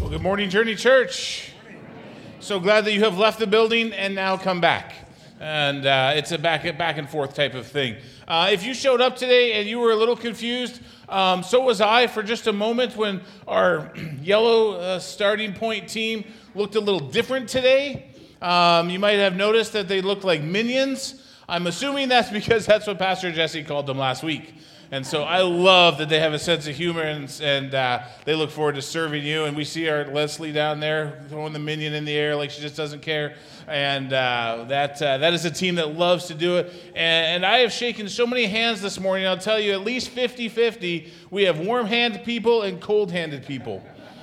Well, good morning, Journey Church. So glad that you have left the building and now come back. And it's a back and forth type of thing. If you showed up today and you were a little confused, so was I for just a moment when our yellow starting point team looked a little different today. You might have noticed that they looked like minions. I'm assuming that's because that's what Pastor Jesse called them last week. And so I love that they have a sense of humor and they look forward to serving you. And we see our Leslie down there throwing the minion in the air like she just doesn't care. And that is a team that loves to do it. And I have shaken so many hands this morning, I'll tell you, at least 50-50. We have warm-handed people and cold-handed people.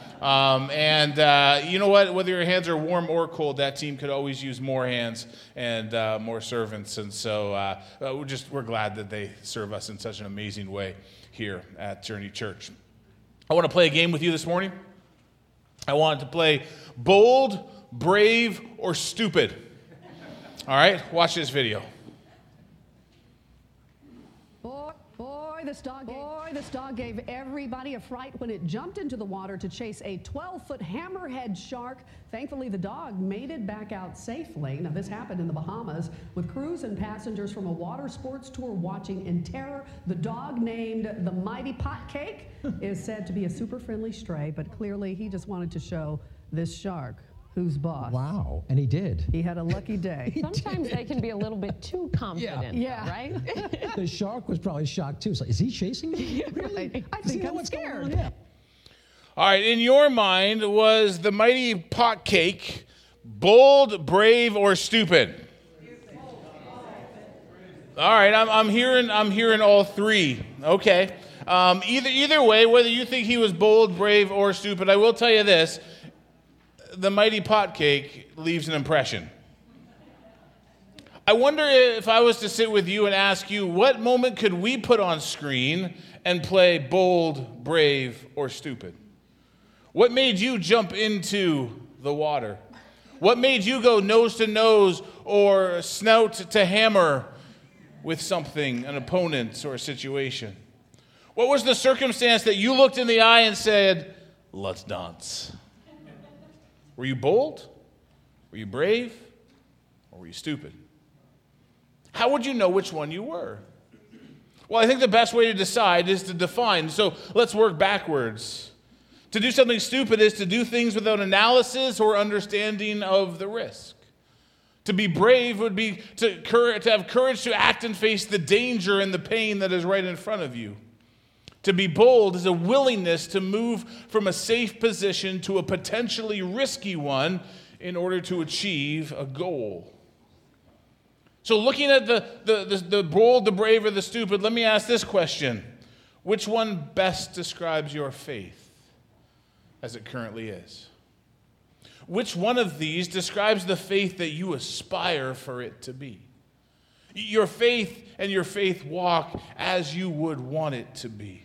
You know what? Whether your hands are warm or cold, that team could always use more hands and more servants. And so we're glad that they serve us in such an amazing way here at Journey Church. I want to play a game with you this morning. I want to play Bold, Brave, or Stupid. All right, watch this video. This dog gave everybody a fright when it jumped into the water to chase a 12-foot hammerhead shark. Thankfully, the dog made it back out safely. Now, this happened in the Bahamas with crews and passengers from a water sports tour watching in terror. The dog, named the Mighty Pot Cake, is said to be a super friendly stray, but clearly he just wanted to show this shark who's boss. Wow, and he did. He had a lucky day. Sometimes they can be a little bit too confident, Yeah. right? The shark was probably shocked too. So, is he chasing me? Really? I think I'm scared. Yeah. All right, in your mind, was the Mighty Pot Cake bold, brave, or stupid? All right, I'm hearing all three. Okay. Either way, whether you think he was bold, brave, or stupid, I will tell you this. The Mighty Pot Cake leaves an impression. I wonder if I was to sit with you and ask you, what moment could we put on screen and play bold, brave, or stupid? What made you jump into the water? What made you go nose to nose or snout to hammer with something, an opponent or a situation? What was the circumstance that you looked in the eye and said, let's dance? Were you bold? Were you brave? Or were you stupid? How would you know which one you were? Well, I think the best way to decide is to define. So let's work backwards. To do something stupid is to do things without analysis or understanding of the risk. To be brave would be to have courage to act and face the danger and the pain that is right in front of you. To be bold is a willingness to move from a safe position to a potentially risky one in order to achieve a goal. So looking at the bold, the brave, or the stupid, let me ask this question. Which one best describes your faith as it currently is? Which one of these describes the faith that you aspire for it to be? Your faith and your faith walk as you would want it to be.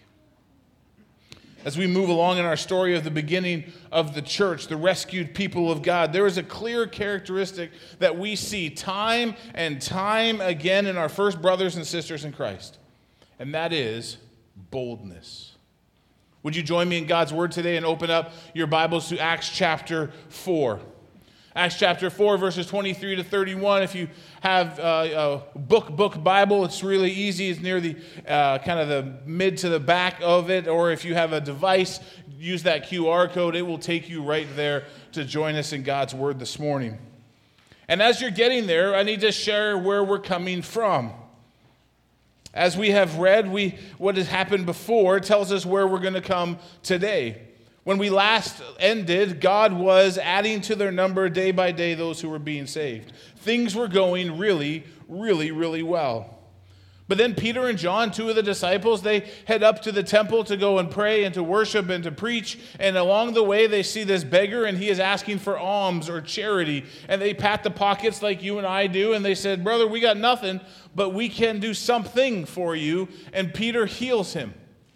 As we move along in our story of the beginning of the church, the rescued people of God, there is a clear characteristic that we see time and time again in our first brothers and sisters in Christ, and that is boldness. Would you join me in God's Word today and open up your Bibles to Acts chapter 4? Acts chapter 4, verses 23 to 31. If you have a book Bible, it's really easy. It's near the kind of the mid to the back of it. Or if you have a device, use that QR code. It will take you right there to join us in God's Word this morning. And as you're getting there, I need to share where we're coming from. As we have read, what has happened before tells us where we're going to come today. When we last ended, God was adding to their number day by day those who were being saved. Things were going really, really, really well. But then Peter and John, two of the disciples, they head up to the temple to go and pray and to worship and to preach. And along the way, they see this beggar, and he is asking for alms or charity. And they pat the pockets like you and I do, and they said, "Brother, we got nothing, but we can do something for you." And Peter heals him.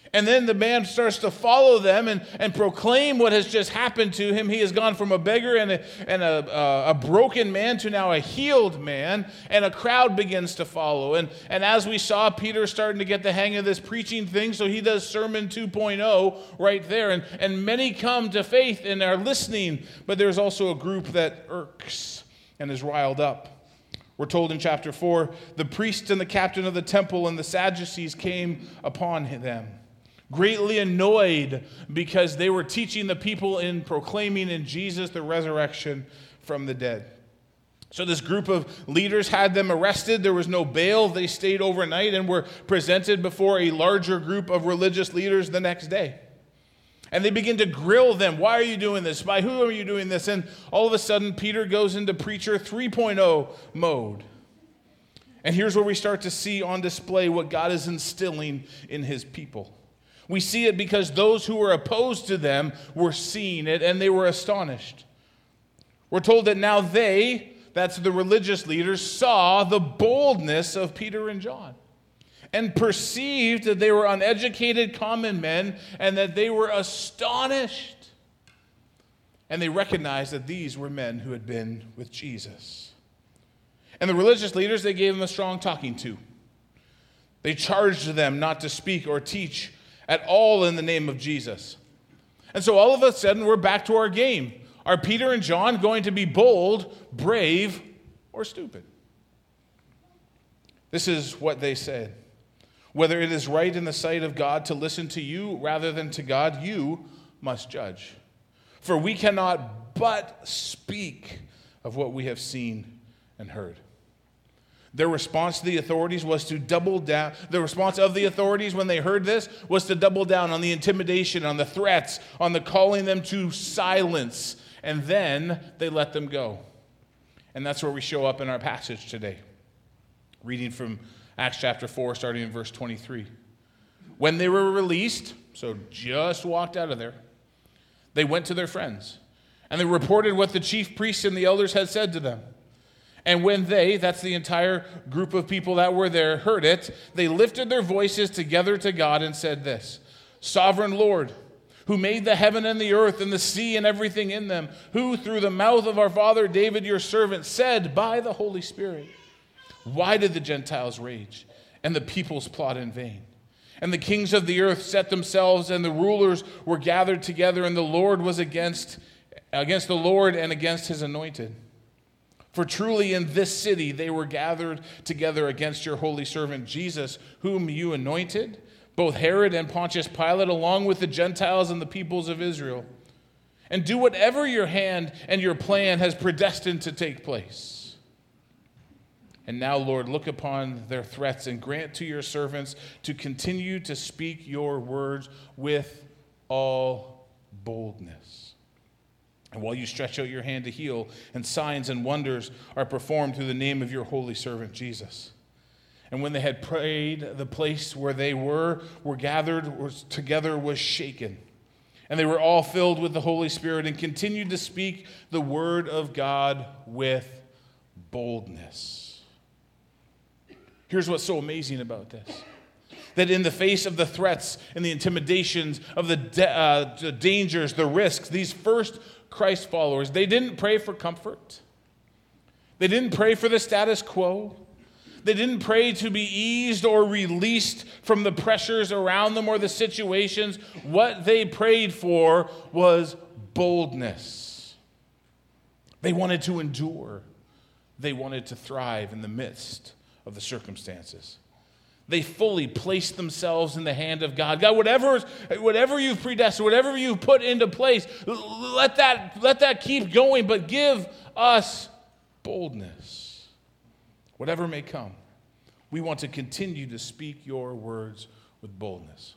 And then the man starts to follow them and proclaim what has just happened to him. He has gone from a beggar and a broken man to now a healed man, and a crowd begins to follow. And as we saw, Peter's starting to get the hang of this preaching thing, so he does Sermon 2.0 right there. And many come to faith and are listening, but there's also a group that irks and is riled up. We're told in chapter 4, the priest and the captain of the temple and the Sadducees came upon them, greatly annoyed because they were teaching the people in proclaiming in Jesus the resurrection from the dead. So this group of leaders had them arrested. There was no bail. They stayed overnight and were presented before a larger group of religious leaders the next day. And they begin to grill them. Why are you doing this? By who are you doing this? And all of a sudden, Peter goes into Preacher 3.0 mode. And here's where we start to see on display what God is instilling in his people. We see it because those who were opposed to them were seeing it, and they were astonished. We're told that now they, that's the religious leaders, saw the boldness of Peter and John and perceived that they were uneducated common men and that they were astonished. And they recognized that these were men who had been with Jesus. And the religious leaders, they gave them a strong talking to. They charged them not to speak or teach at all in the name of Jesus. And so all of a sudden, we're back to our game. Are Peter and John going to be bold, brave, or stupid? This is what they said. Whether it is right in the sight of God to listen to you rather than to God, you must judge. For we cannot but speak of what we have seen and heard. Their response to the authorities was to double down. The response of the authorities when they heard this was to double down on the intimidation, on the threats, on the calling them to silence. And then they let them go. And that's where we show up in our passage today. Reading from Acts chapter 4, starting in verse 23. When they were released, so just walked out of there, they went to their friends. And they reported what the chief priests and the elders had said to them. And when they, that's the entire group of people that were there, heard it, they lifted their voices together to God and said this, Sovereign Lord, who made the heaven and the earth and the sea and everything in them, who through the mouth of our father David your servant said by the Holy Spirit, why did the Gentiles rage and the peoples plot in vain? And the kings of the earth set themselves and the rulers were gathered together and the Lord was against the Lord and against his anointed. For truly in this city they were gathered together against your holy servant Jesus, whom you anointed, both Herod and Pontius Pilate, along with the Gentiles and the peoples of Israel. And do whatever your hand and your plan has predestined to take place. And now, Lord, look upon their threats and grant to your servants to continue to speak your words with all boldness. And while you stretch out your hand to heal, and signs and wonders are performed through the name of your holy servant Jesus. And when they had prayed, the place where they were gathered together was shaken. And they were all filled with the Holy Spirit and continued to speak the word of God with boldness. Here's what's so amazing about this. That in the face of the threats and the intimidations of the dangers, the risks, these first Christ followers, they didn't pray for comfort. They didn't pray for the status quo. They didn't pray to be eased or released from the pressures around them or the situations. What they prayed for was boldness. They wanted to endure. They wanted to thrive in the midst of the circumstances. They fully placed themselves in the hand of God. God, whatever you've predestined, whatever you've put into place, let that keep going, but give us boldness. Whatever may come, we want to continue to speak your words with boldness.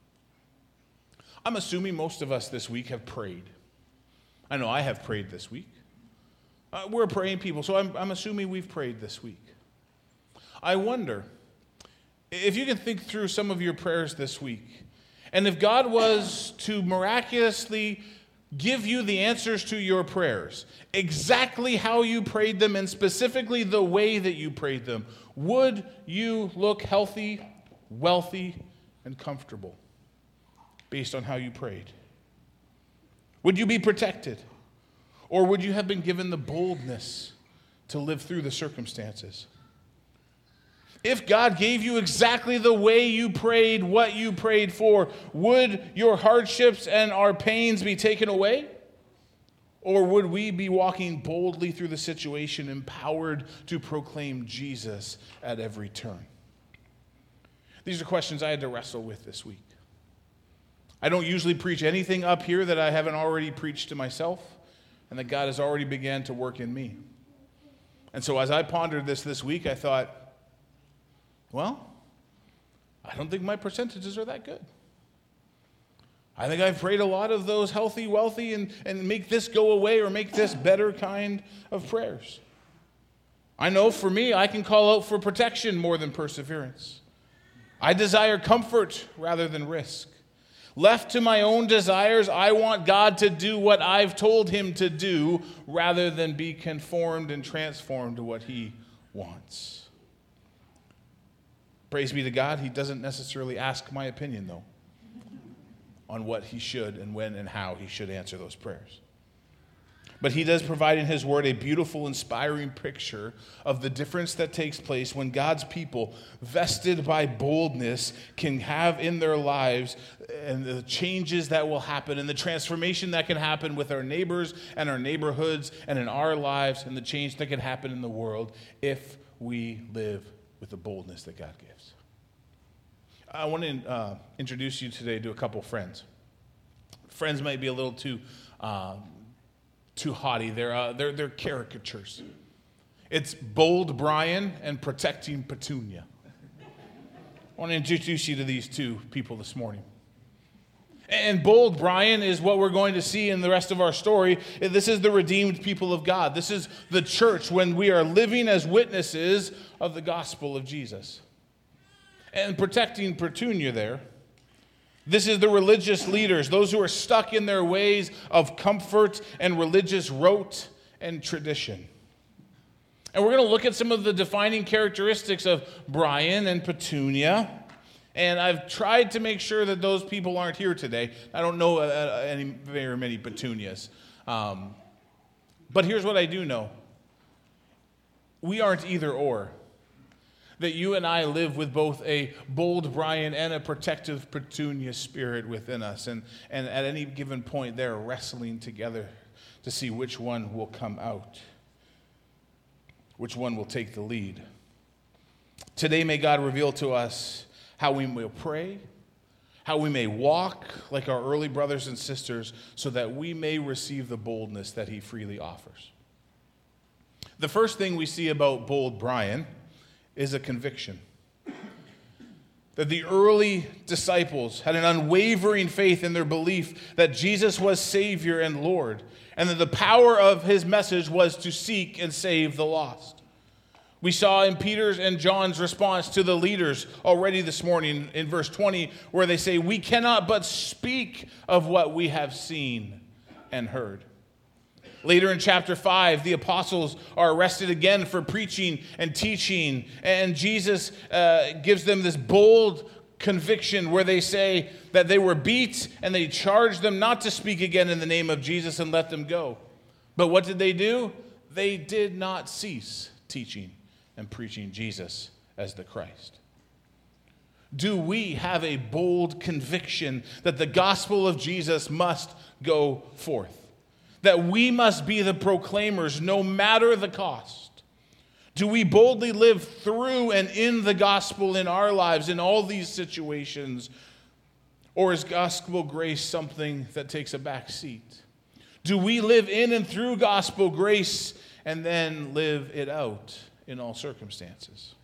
I'm assuming most of us this week have prayed. I know I have prayed this week. We're praying people, so I'm assuming we've prayed this week. I wonder if you can think through some of your prayers this week, and if God was to miraculously give you the answers to your prayers, exactly how you prayed them and specifically the way that you prayed them, would you look healthy, wealthy, and comfortable? based on how you prayed? Would you be protected? Or would you have been given the boldness to live through the circumstances? If God gave you exactly the way you prayed, what you prayed for, would your hardships and our pains be taken away? Or would we be walking boldly through the situation, empowered to proclaim Jesus at every turn? These are questions I had to wrestle with this week. I don't usually preach anything up here that I haven't already preached to myself, and that God has already began to work in me. And so as I pondered this week, I thought, well, I don't think my percentages are that good. I think I've prayed a lot of those healthy, wealthy, and make this go away or make this better kind of prayers. I know for me, I can call out for protection more than perseverance. I desire comfort rather than risk. Left to my own desires, I want God to do what I've told him to do rather than be conformed and transformed to what he wants. Praise be to God, he doesn't necessarily ask my opinion, though, on what he should and when and how he should answer those prayers. But he does provide in his word a beautiful, inspiring picture of the difference that takes place when God's people, vested by boldness, can have in their lives and the changes that will happen and the transformation that can happen with our neighbors and our neighborhoods and in our lives and the change that can happen in the world if we live with the boldness that God gives. I want to introduce you today to a couple friends. Friends might be a little too haughty. They're caricatures. It's Bold Brian and Protecting Petunia. I want to introduce you to these two people this morning. And Bold Brian is what we're going to see in the rest of our story. This is the redeemed people of God. This is the church when we are living as witnesses of the gospel of Jesus. And Protecting Petunia there, this is the religious leaders, those who are stuck in their ways of comfort and religious rote and tradition. And we're going to look at some of the defining characteristics of Brian and Petunia. And I've tried to make sure that those people aren't here today. I don't know very many Petunias. But here's what I do know. We aren't either or. That you and I live with both a bold Brian and a protective Petunia spirit within us. And at any given point, they're wrestling together to see which one will come out, which one will take the lead. Today, may God reveal to us how we will pray, how we may walk like our early brothers and sisters, so that we may receive the boldness that he freely offers. The first thing we see about bold Brian is a conviction. That the early disciples had an unwavering faith in their belief that Jesus was Savior and Lord, and that the power of his message was to seek and save the lost. We saw in Peter's and John's response to the leaders already this morning in verse 20, where they say, "We cannot but speak of what we have seen and heard." Later in chapter 5, the apostles are arrested again for preaching and teaching, and Jesus gives them this bold conviction where they say that they were beat and they charged them not to speak again in the name of Jesus and let them go. But what did they do? They did not cease teaching and preaching Jesus as the Christ. Do we have a bold conviction that the gospel of Jesus must go forth? That we must be the proclaimers no matter the cost? Do we boldly live through and in the gospel in our lives in all these situations? Or is gospel grace something that takes a back seat? Do we live in and through gospel grace and then live it out in all circumstances?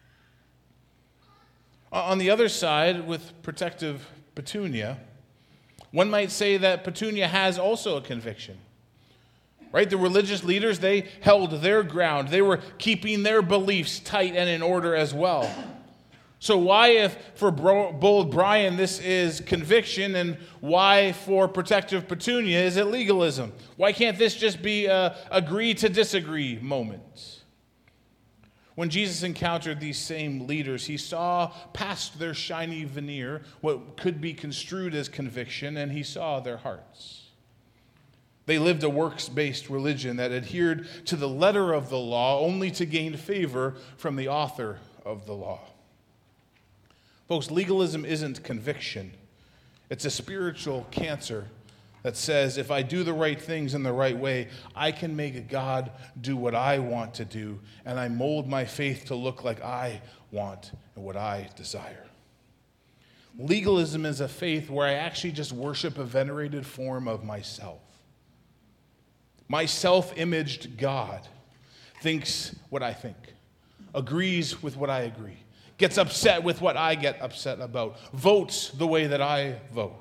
On the other side, with protective Petunia, one might say that Petunia has also a conviction. Right? The religious leaders, they held their ground. They were keeping their beliefs tight and in order as well. So why, if for bold Brian this is conviction, and why for protective Petunia is it legalism? Why can't this just be a agree to disagree moment? When Jesus encountered these same leaders, he saw past their shiny veneer what could be construed as conviction, and he saw their hearts. They lived a works-based religion that adhered to the letter of the law only to gain favor from the author of the law. Folks, legalism isn't conviction. It's a spiritual cancer that says if I do the right things in the right way, I can make God do what I want to do, and I mold my faith to look like I want and what I desire. Legalism is a faith where I actually just worship a venerated form of myself. My self-imaged God thinks what I think, agrees with what I agree, gets upset with what I get upset about, votes the way that I vote.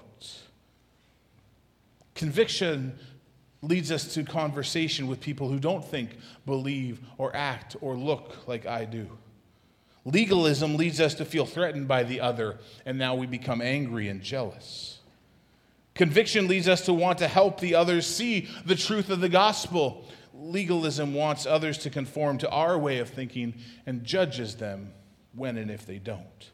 Conviction leads us to conversation with people who don't think, believe, or act, or look like I do. Legalism leads us to feel threatened by the other, and now we become angry and jealous. Conviction leads us to want to help the others see the truth of the gospel. Legalism wants others to conform to our way of thinking and judges them when and if they don't.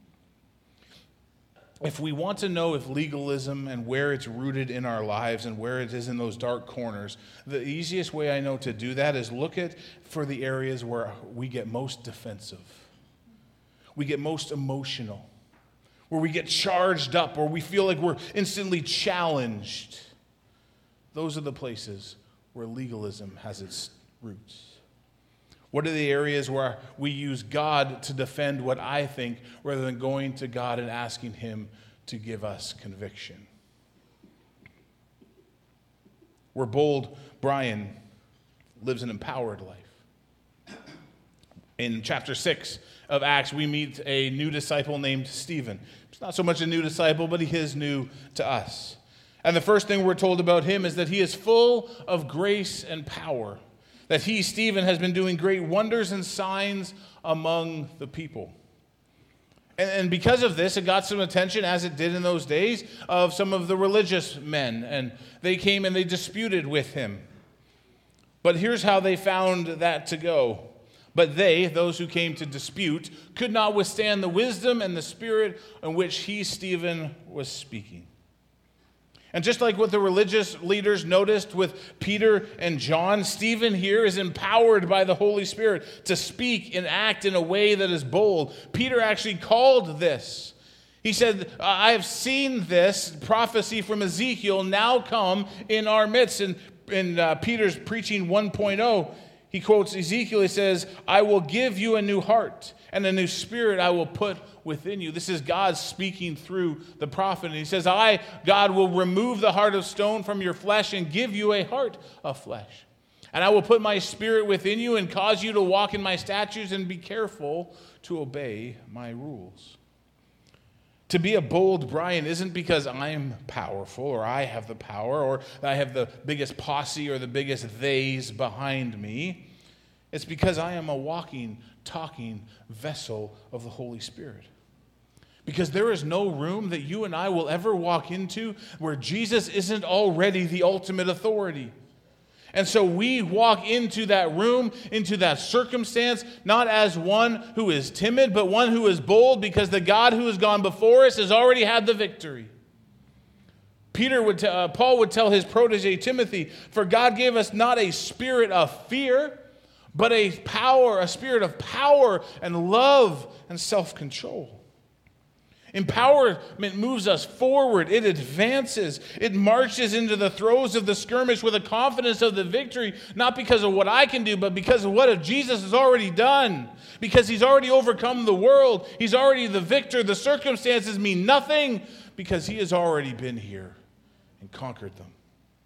If we want to know if legalism and where it's rooted in our lives and where it is in those dark corners, the easiest way I know to do that is look at for the areas where we get most defensive, we get most emotional, where we get charged up, where we feel like we're instantly challenged. Those are the places where legalism has its roots. What are the areas where we use God to defend what I think rather than going to God and asking Him to give us conviction? Where bold Brian lives an empowered life. In chapter 6 of Acts, we meet a new disciple named Stephen. He's not so much a new disciple, but he is new to us. And the first thing we're told about him is that he is full of grace and power. That he, Stephen, has been doing great wonders and signs among the people. And because of this, it got some attention, as it did in those days, of some of the religious men. And they came and they disputed with him. But here's how they found that to go. But they, those who came to dispute, could not withstand the wisdom and the spirit in which he, Stephen, was speaking. And just like what the religious leaders noticed with Peter and John, Stephen here is empowered by the Holy Spirit to speak and act in a way that is bold. Peter actually called this. He said, I have seen this prophecy from Ezekiel now come in our midst. And in Peter's preaching 1.0, he quotes Ezekiel. He says, I will give you a new heart, and a new spirit I will put within you. This is God speaking through the prophet. And he says, I, God, will remove the heart of stone from your flesh and give you a heart of flesh. And I will put my spirit within you and cause you to walk in my statutes and be careful to obey my rules. To be a bold Brian isn't because I'm powerful or I have the power or I have the biggest posse or the biggest theys behind me. It's because I am a walking, talking vessel of the Holy Spirit. Because there is no room that you and I will ever walk into where Jesus isn't already the ultimate authority. And so we walk into that room, into that circumstance, not as one who is timid, but one who is bold, because the God who has gone before us has already had the victory. Paul would tell his protege Timothy, for God gave us not a spirit of fear, but a spirit of power and love and self-control. Empowerment moves us forward. It advances. It marches into the throes of the skirmish with a confidence of the victory, not because of what I can do, but because of what Jesus has already done. Because he's already overcome the world. He's already the victor. The circumstances mean nothing because he has already been here and conquered them.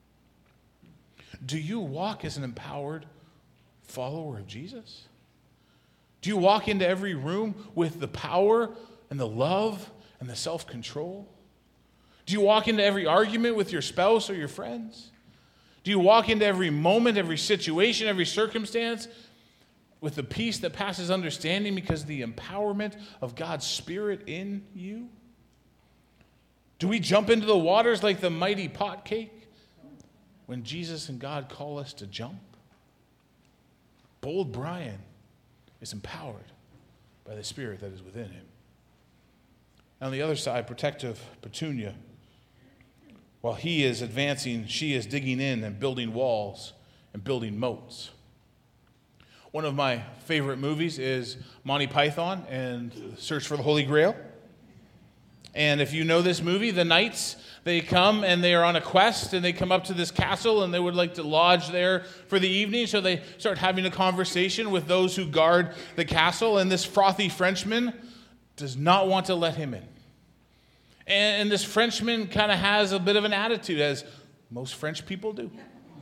Do you walk as an empowered follower of Jesus? Do you walk into every room with the power and the love and the self-control? Do you walk into every argument with your spouse or your friends? Do you walk into every moment, every situation, every circumstance with the peace that passes understanding because of the empowerment of God's Spirit in you? Do we jump into the waters like the mighty pot cake when Jesus and God call us to jump? Bold Brian is empowered by the Spirit that is within him. On the other side, protective Petunia, while he is advancing, she is digging in and building walls and building moats. One of my favorite movies is Monty Python and Search for the Holy Grail. And if you know this movie, the knights, they come and they are on a quest and they come up to this castle and they would like to lodge there for the evening. So they start having a conversation with those who guard the castle, and this frothy Frenchman does not want to let him in. And this Frenchman kind of has a bit of an attitude, as most French people do.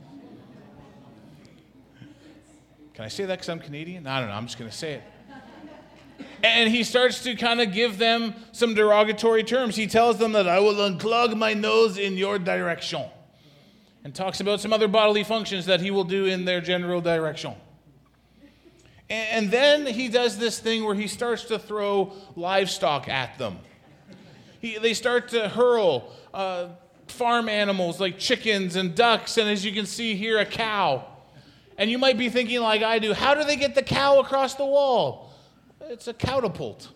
Can I say that because I'm Canadian? I don't know. I'm just going to say it. And he starts to kind of give them some derogatory terms. He tells them that I will unclog my nose in your direction, and talks about some other bodily functions that he will do in their general direction. And then he does this thing where he starts to throw livestock at them. They start to hurl farm animals like chickens and ducks, and as you can see here, a cow. And you might be thinking like I do, how do they get the cow across the wall? It's a catapult.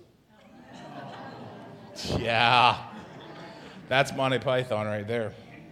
Yeah, that's Monty Python right there.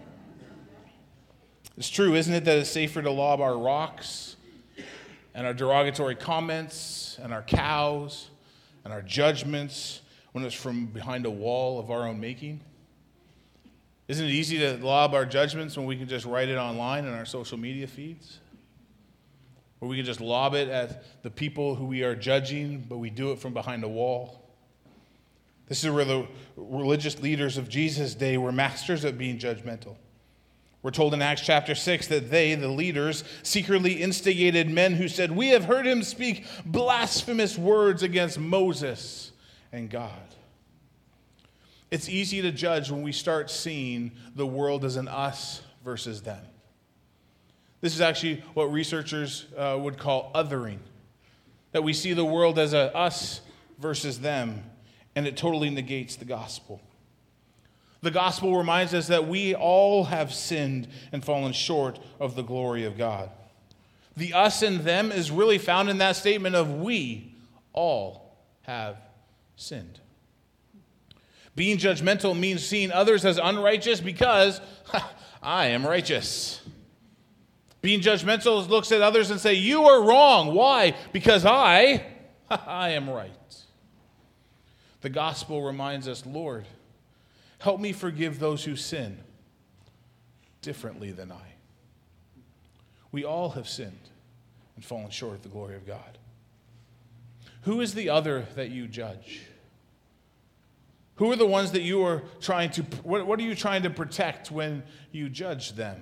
It's true, isn't it, that it's safer to lob our rocks and our derogatory comments and our cows and our judgments when it's from behind a wall of our own making? Isn't it easy to lob our judgments when we can just write it online in our social media feeds? Or we can just lob it at the people who we are judging, but we do it from behind a wall. This is where the religious leaders of Jesus' day were masters at being judgmental. We're told in Acts chapter 6 that they, the leaders, secretly instigated men who said, "We have heard him speak blasphemous words against Moses and God." It's easy to judge when we start seeing the world as an us versus them. This is actually what researchers would call othering, that we see the world as a us versus them, and it totally negates the gospel. The gospel reminds us that we all have sinned and fallen short of the glory of God. The us and them is really found in that statement of we all have sinned. Being judgmental means seeing others as unrighteous because I am righteous. Being judgmental looks at others and say, you are wrong. Why? Because I am right. The gospel reminds us, Lord, help me forgive those who sin differently than I. We all have sinned and fallen short of the glory of God. Who is the other that you judge? Who are the ones that you are trying to, what are you trying to protect when you judge them?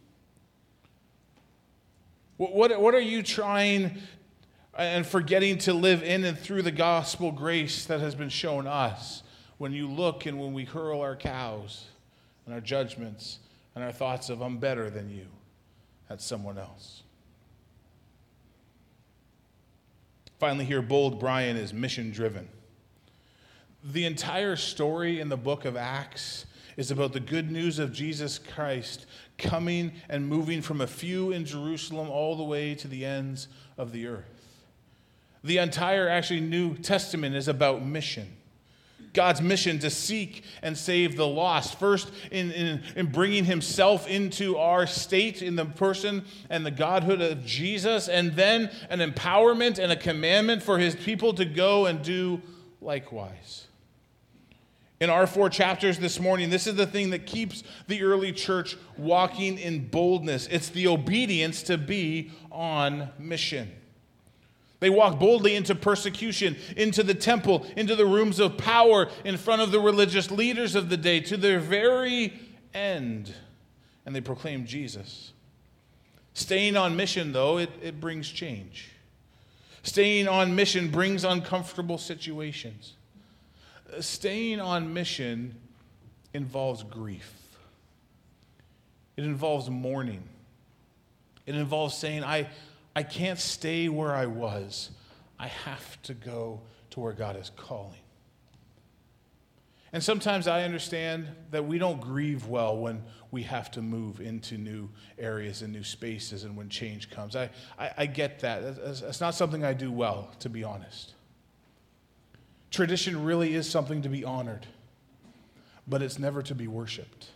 What are you trying and forgetting to live in and through the gospel grace that has been shown us when you look and when we hurl our cows and our judgments and our thoughts of I'm better than you at someone else? Finally here, bold Brian is mission driven. The entire story in the book of Acts is about the good news of Jesus Christ coming and moving from a few in Jerusalem all the way to the ends of the earth. The entire actually New Testament is about mission. God's mission to seek and save the lost. First, in bringing himself into our state in the person and the godhood of Jesus, and then an empowerment and a commandment for his people to go and do likewise. In our 4 chapters this morning, this is the thing that keeps the early church walking in boldness. It's the obedience to be on mission. They walked boldly into persecution, into the temple, into the rooms of power, in front of the religious leaders of the day, to their very end. And they proclaimed Jesus. Staying on mission, though, it brings change. Staying on mission brings uncomfortable situations. Staying on mission involves grief. It involves mourning. It involves saying, I can't stay where I was. I have to go to where God is calling. And sometimes I understand that we don't grieve well when we have to move into new areas and new spaces and when change comes. I get that. It's not something I do well, to be honest. Tradition really is something to be honored, but it's never to be worshiped.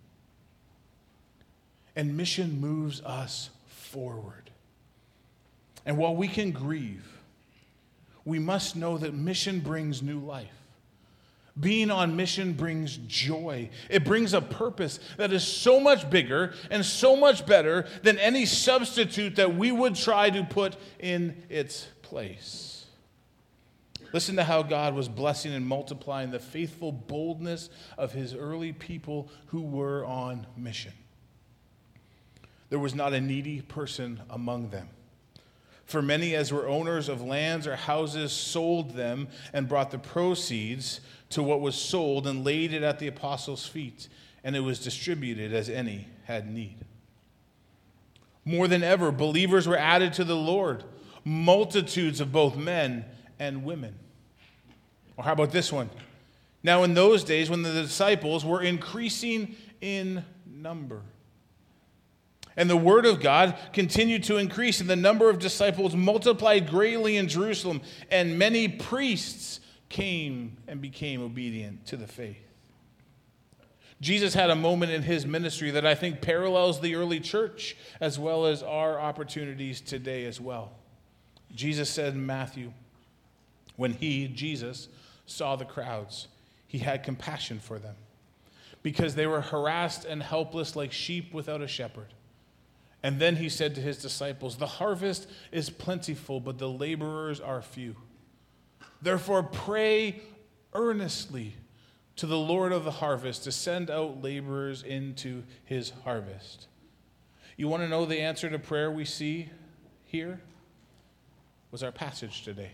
And mission moves us forward. And while we can grieve, we must know that mission brings new life. Being on mission brings joy. It brings a purpose that is so much bigger and so much better than any substitute that we would try to put in its place. Listen to how God was blessing and multiplying the faithful boldness of his early people who were on mission. There was not a needy person among them. For many as were owners of lands or houses sold them and brought the proceeds to what was sold and laid it at the apostles' feet, and it was distributed as any had need. More than ever, believers were added to the Lord, multitudes of both men and women. Or how about this one? Now in those days when the disciples were increasing in number, and the word of God continued to increase, and the number of disciples multiplied greatly in Jerusalem, and many priests came and became obedient to the faith. Jesus had a moment in his ministry that I think parallels the early church as well as our opportunities today as well. Jesus said in Matthew, when he, Jesus, saw the crowds, he had compassion for them because they were harassed and helpless like sheep without a shepherd. And then he said to his disciples, the harvest is plentiful, but the laborers are few. Therefore, pray earnestly to the Lord of the harvest to send out laborers into his harvest. You want to know the answer to prayer we see here? Was our passage today.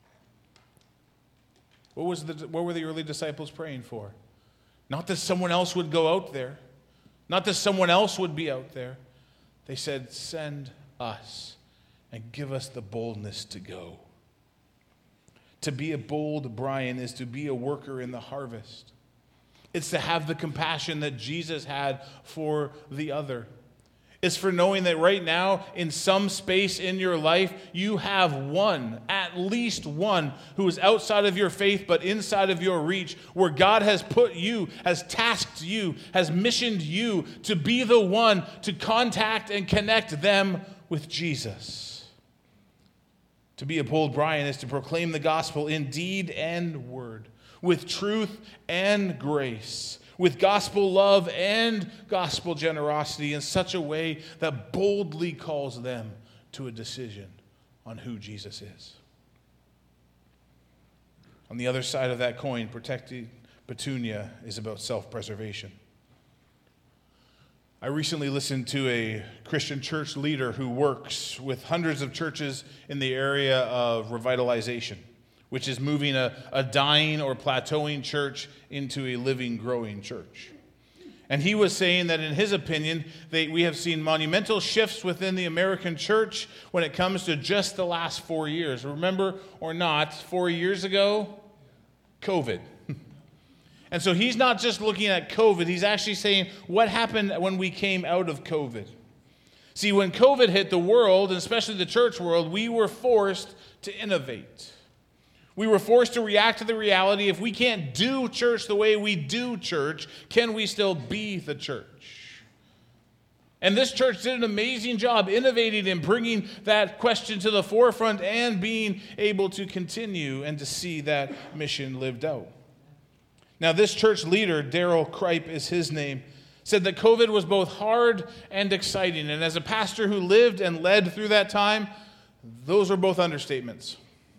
What were the early disciples praying for? Not that someone else would go out there. Not that someone else would be out there. They said, send us and give us the boldness to go. To be a bold Brian is to be a worker in the harvest. It's to have the compassion that Jesus had for the other. It's for knowing that right now, in some space in your life, you have one, at least one, who is outside of your faith but inside of your reach, where God has put you, has tasked you, has missioned you to be the one to contact and connect them with Jesus. To be a bold Brian is to proclaim the gospel in deed and word, with truth and grace, with gospel love and gospel generosity in such a way that boldly calls them to a decision on who Jesus is. On the other side of that coin, protecting Petunia is about self-preservation. I recently listened to a Christian church leader who works with hundreds of churches in the area of revitalization, which is moving a dying or plateauing church into a living, growing church. And he was saying that in his opinion, we have seen monumental shifts within the American church when it comes to just the last 4 years. Remember or not, 4 years ago, COVID. And so he's not just looking at COVID, he's actually saying what happened when we came out of COVID. See, when COVID hit the world, and especially the church world, we were forced to innovate. We were forced to react to the reality, if we can't do church the way we do church, can we still be the church? And this church did an amazing job innovating and bringing that question to the forefront and being able to continue and to see that mission lived out. Now, this church leader, Daryl Kripe is his name, said that COVID was both hard and exciting. And as a pastor who lived and led through that time, those were both understatements.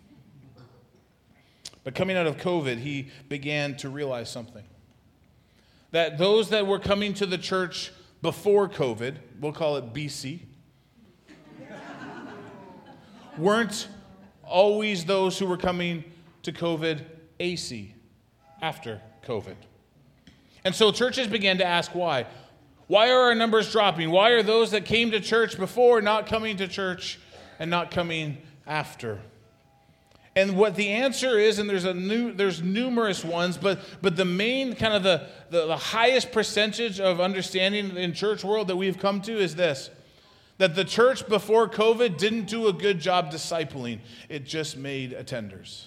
But coming out of COVID, he began to realize something. That those that were coming to the church before COVID, we'll call it BC, weren't always those who were coming to COVID AC, after COVID. And so churches began to ask why. Why are our numbers dropping? Why are those that came to church before not coming to church and not coming after? And what the answer is, and there's numerous ones, but the main kind of the highest percentage of understanding in church world that we've come to is this: that the church before COVID didn't do a good job discipling. It just made attenders.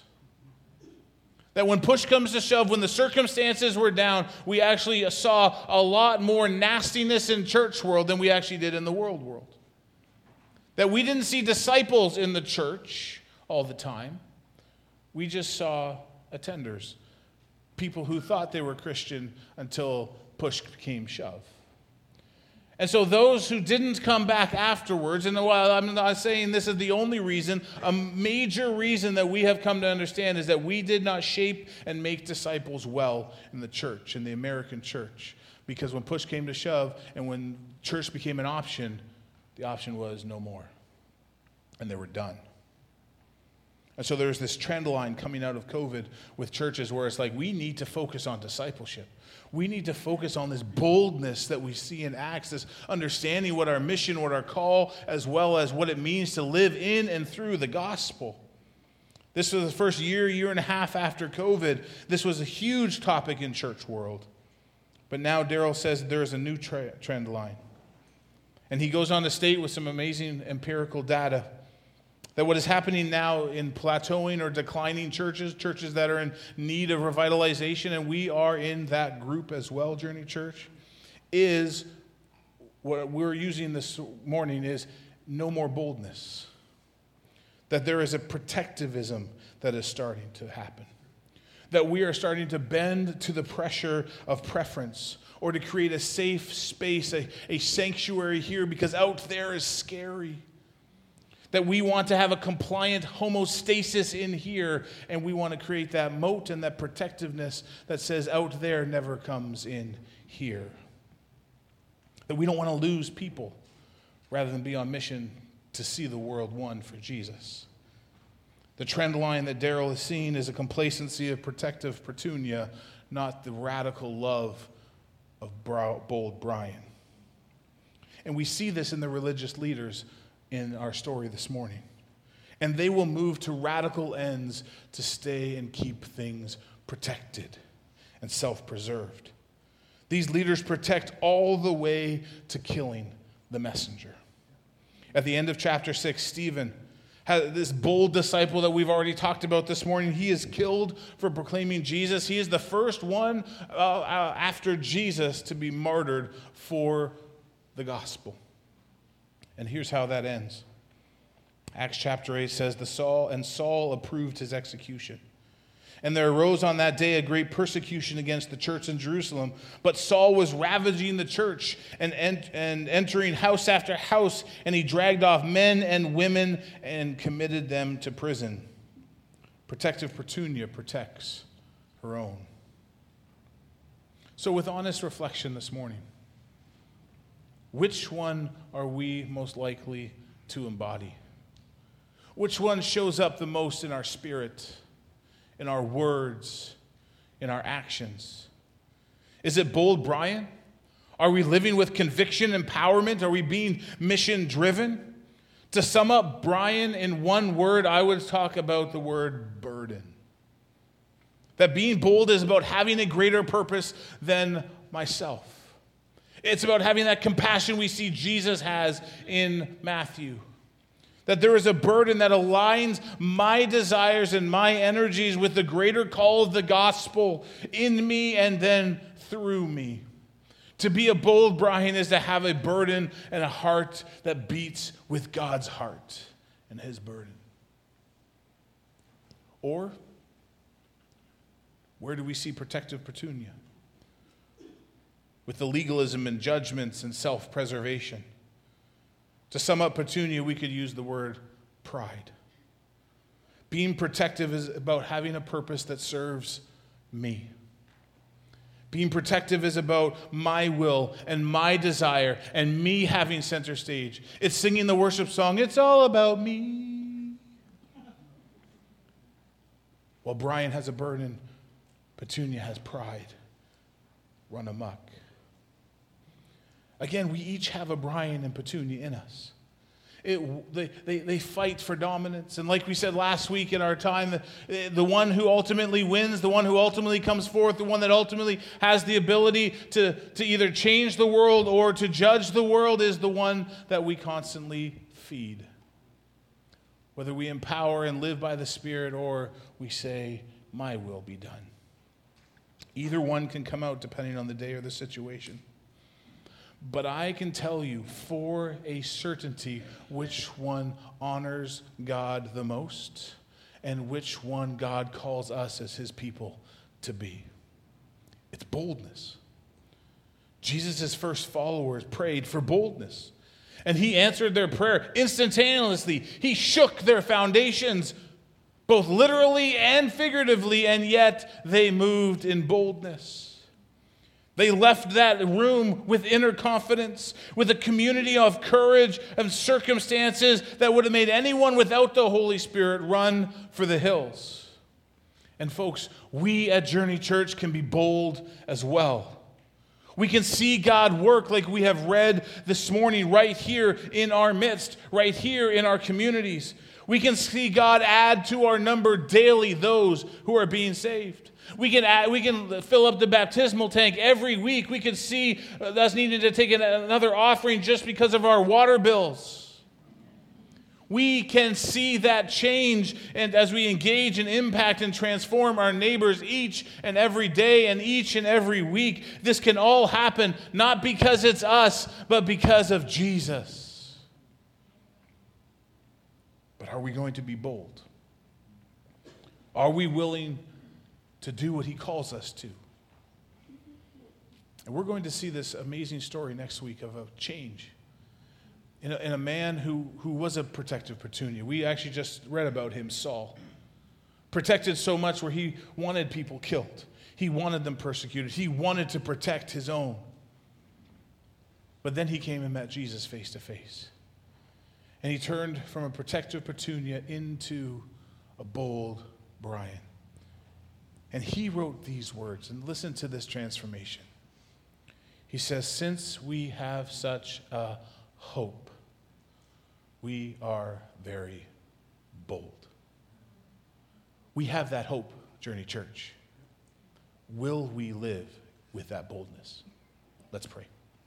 That when push comes to shove, when the circumstances were down, we actually saw a lot more nastiness in church world than we actually did in the world. That we didn't see disciples in the church all the time. We just saw attenders, people who thought they were Christian until push came shove. And so those who didn't come back afterwards, and while I'm not saying this is the only reason, a major reason that we have come to understand is that we did not shape and make disciples well in the church, in the American church. Because when push came to shove and when church became an option, the option was no more. And they were done. And so there's this trend line coming out of COVID with churches where it's like, we need to focus on discipleship. We need to focus on this boldness that we see in Acts, this understanding what our mission, what our call, as well as what it means to live in and through the gospel. This was the first year and a half after COVID. This was a huge topic in church world. But now Daryl says there is a new trend line. And he goes on to state with some amazing empirical data that what is happening now in plateauing or declining churches that are in need of revitalization, and we are in that group as well, Journey Church, is what we're using this morning is no more boldness. That there is a protectivism that is starting to happen. That we are starting to bend to the pressure of preference or to create a safe space, a sanctuary here because out there is scary. That we want to have a compliant homeostasis in here, and we want to create that moat and that protectiveness that says out there never comes in here. That we don't want to lose people rather than be on mission to see the world won for Jesus. The trend line that Daryl is seeing is a complacency of protective Petunia, not the radical love of bold Brian. And we see this in the religious leaders in our story this morning. And they will move to radical ends to stay and keep things protected and self-preserved. These leaders protect all the way to killing the messenger. At the end of chapter 6, Stephen, this bold disciple that we've already talked about this morning, he is killed for proclaiming Jesus. He is the first one after Jesus to be martyred for the gospel. And here's how that ends. Acts chapter 8 says, Saul approved his execution. And there arose on that day a great persecution against the church in Jerusalem. But Saul was ravaging the church and entering house after house, and he dragged off men and women and committed them to prison. Protective Petunia protects her own. So with honest reflection this morning, which one are we most likely to embody? Which one shows up the most in our spirit, in our words, in our actions? Is it bold Brian? Are we living with conviction, empowerment? Are we being mission-driven? To sum up Brian in one word, I would talk about the word burden. That being bold is about having a greater purpose than myself. It's about having that compassion we see Jesus has in Matthew. That there is a burden that aligns my desires and my energies with the greater call of the gospel in me and then through me. To be a bold Brian is to have a burden and a heart that beats with God's heart and his burden. Or, where do we see protective Petunia? With the legalism and judgments and self-preservation. To sum up Petunia, we could use the word pride. Being protective is about having a purpose that serves me. Being protective is about my will and my desire and me having center stage. It's singing the worship song, it's all about me. While Brian has a burden, Petunia has pride. Run amok. Again, we each have a Brian and Petunia in us. They fight for dominance. And like we said last week in our time, the one who ultimately wins, the one who ultimately comes forth, the one that ultimately has the ability to either change the world or to judge the world is the one that we constantly feed. Whether we empower and live by the Spirit or we say, my will be done. Either one can come out depending on the day or the situation. But I can tell you for a certainty which one honors God the most and which one God calls us as his people to be. It's boldness. Jesus' first followers prayed for boldness, and he answered their prayer instantaneously. He shook their foundations, both literally and figuratively, and yet they moved in boldness. They left that room with inner confidence, with a community of courage and circumstances that would have made anyone without the Holy Spirit run for the hills. And folks, we at Journey Church can be bold as well. We can see God work like we have read this morning right here in our midst, right here in our communities. We can see God add to our number daily those who are being saved. We can fill up the baptismal tank every week. We can see us needing to take another offering just because of our water bills. We can see that change, and as we engage and impact and transform our neighbors each and every day and each and every week, this can all happen not because it's us, but because of Jesus. But are we going to be bold? Are we willing to do what he calls us to? And we're going to see this amazing story next week of a change in a man who was a protective petunia. We actually just read about him, Saul. Protected so much where he wanted people killed. He wanted them persecuted. He wanted to protect his own. But then he came and met Jesus face to face. And he turned from a protective petunia into a bold Brian. And he wrote these words, and listen to this transformation. He says, since we have such a hope, we are very bold. We have that hope, Journey Church. Will we live with that boldness? Let's pray.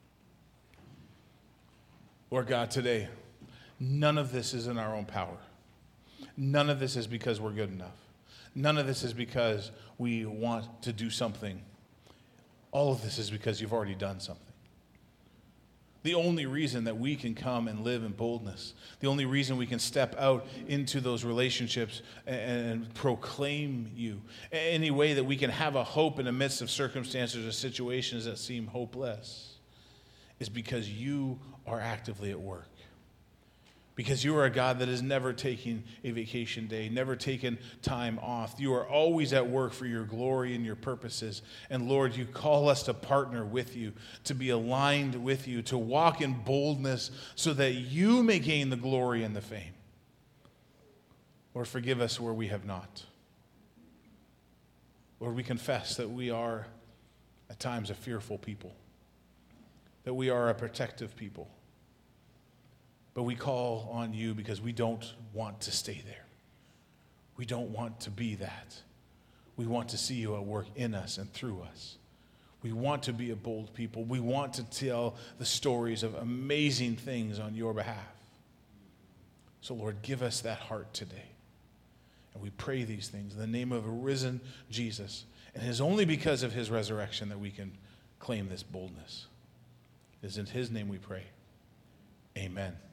Lord God, today, none of this is in our own power. None of this is because we're good enough. None of this is because we want to do something. All of this is because you've already done something. The only reason that we can come and live in boldness, the only reason we can step out into those relationships and proclaim you, any way that we can have a hope in the midst of circumstances or situations that seem hopeless, is because you are actively at work. Because you are a God that is never taking a vacation day, never taken time off. You are always at work for your glory and your purposes. And Lord, you call us to partner with you, to be aligned with you, to walk in boldness so that you may gain the glory and the fame. Lord, forgive us where we have not. Lord, we confess that we are at times a fearful people, that we are a protective people. But we call on you because we don't want to stay there. We don't want to be that. We want to see you at work in us and through us. We want to be a bold people. We want to tell the stories of amazing things on your behalf. So, Lord, give us that heart today. And we pray these things in the name of a risen Jesus. And it is only because of his resurrection that we can claim this boldness. It is in his name we pray. Amen.